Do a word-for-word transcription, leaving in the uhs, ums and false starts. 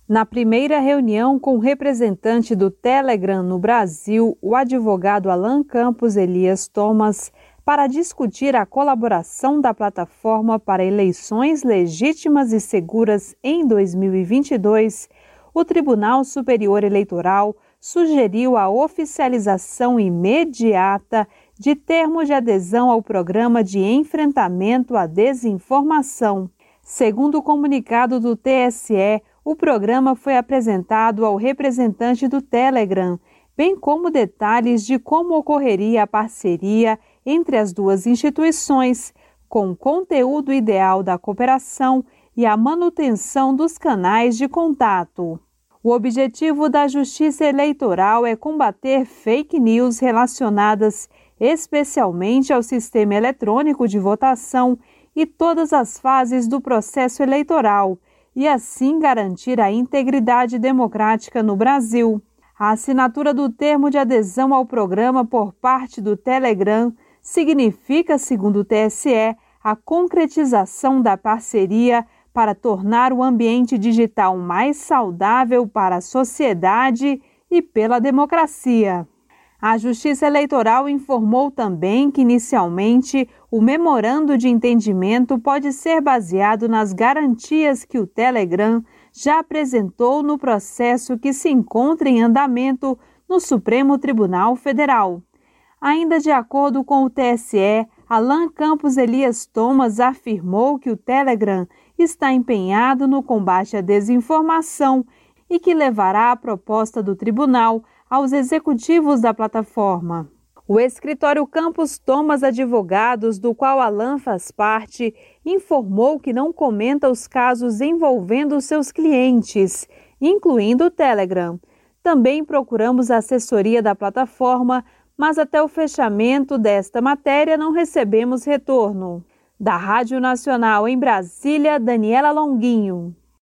Na primeira reunião com o representante do Telegram no Brasil, o advogado Alan Campos Elias Thomas, para discutir a colaboração da plataforma para eleições legítimas e seguras em dois mil e vinte e dois, o Tribunal Superior Eleitoral sugeriu a oficialização imediata de termos de adesão ao Programa de Enfrentamento à Desinformação. Segundo o comunicado do T S E, o programa foi apresentado ao representante do Telegram, bem como detalhes de como ocorreria a parceria entre as duas instituições, com o conteúdo ideal da cooperação e a manutenção dos canais de contato. O objetivo da Justiça Eleitoral é combater fake news relacionadas especialmente ao sistema eletrônico de votação e todas as fases do processo eleitoral, e assim garantir a integridade democrática no Brasil. A assinatura do termo de adesão ao programa por parte do Telegram significa, segundo o T S E, a concretização da parceria para tornar o ambiente digital mais saudável para a sociedade e pela democracia. A Justiça Eleitoral informou também que, inicialmente, o memorando de entendimento pode ser baseado nas garantias que o Telegram já apresentou no processo que se encontra em andamento no Supremo Tribunal Federal. Ainda de acordo com o T S E, Alan Campos Elias Thomas afirmou que o Telegram está empenhado no combate à desinformação e que levará a proposta do tribunal aos executivos da plataforma. O escritório Campos Thomas Advogados, do qual Alan faz parte, informou que não comenta os casos envolvendo seus clientes, incluindo o Telegram. Também procuramos a assessoria da plataforma, mas até o fechamento desta matéria não recebemos retorno. Da Rádio Nacional em Brasília, Daniela Longuinho.